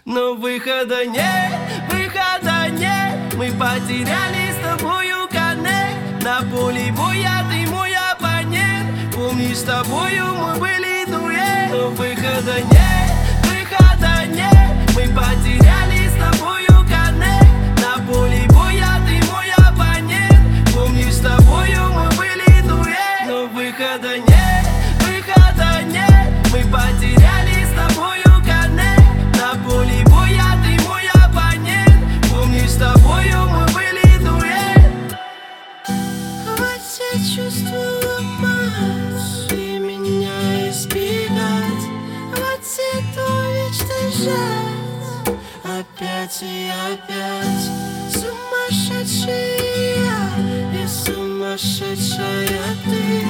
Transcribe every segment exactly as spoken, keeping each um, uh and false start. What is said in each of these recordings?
Но выхода нет, выхода нет. Мы потеряли с тобою коннект. На поле боя ты мой оппонент. Помнишь, с тобою мы были дуэт. Но выхода нет, выхода нет. Мы потеряли с тобою коннект. На поле боя ты мой оппонент. Помнишь, с тобою мы были дуэт. Но выхода нет, выхода нет. Мы потеряли с тобою коннект. На поле боя ты мой оппонент. Помнишь, с тобою мы были дуэт. Вот я чувствую обман и меня избегать. Вот это вечно жать. Опять и опять. Сумасшедший я и сумасшедшая ты.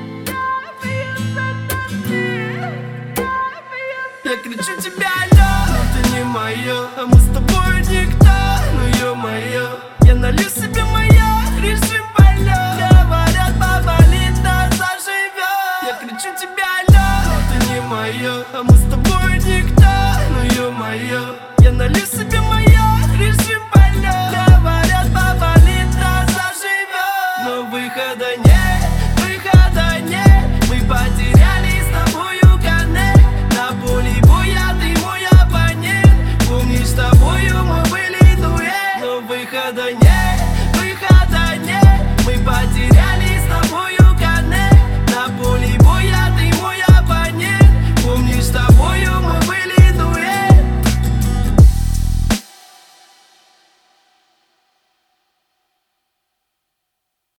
Я кричу тебя, алло, но ты не моё. А мы с тобой никто, ну ё-моё. Я налью себе моё, режим полет. Говорят, поболит, да заживёт. Я кричу тебя, алло, но ты не моё. А мы с тобой никто, ну ё-моё. Я налью себе моё.